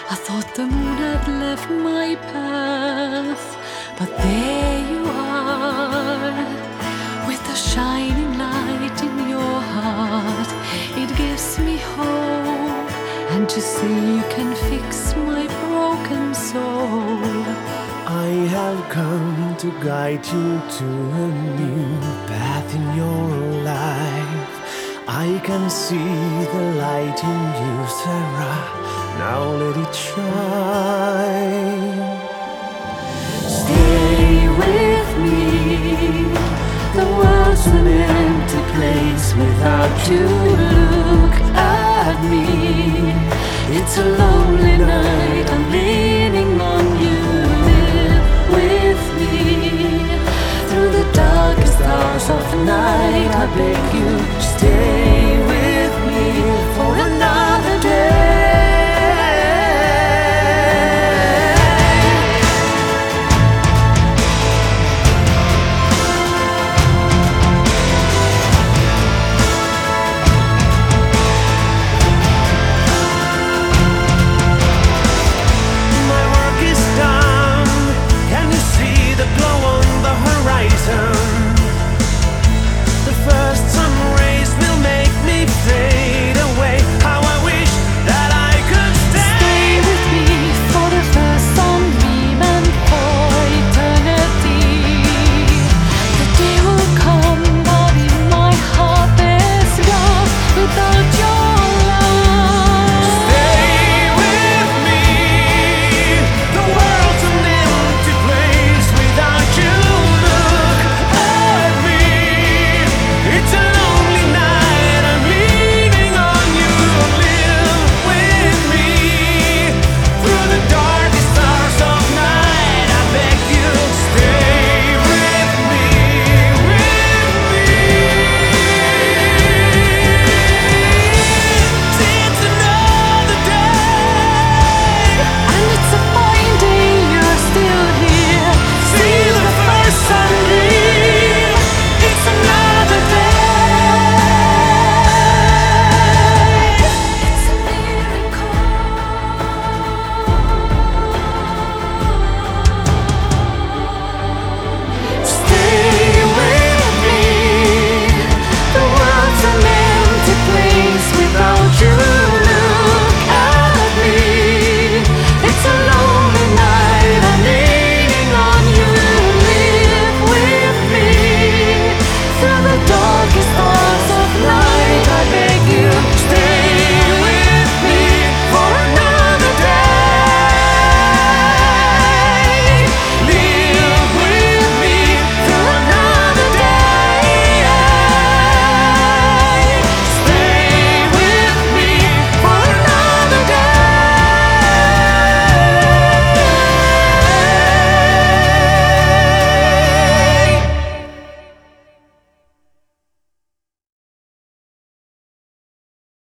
I thought the moon had left my path, but there you are, with a shining light in your heart. It gives me hope, and to see you can fix my broken soul. I have come to guide you to a new path in your life. I can see the light in you, Sarah. Now let it shine. Stay with me. The world's an empty place without you. Look at me. It's a lonely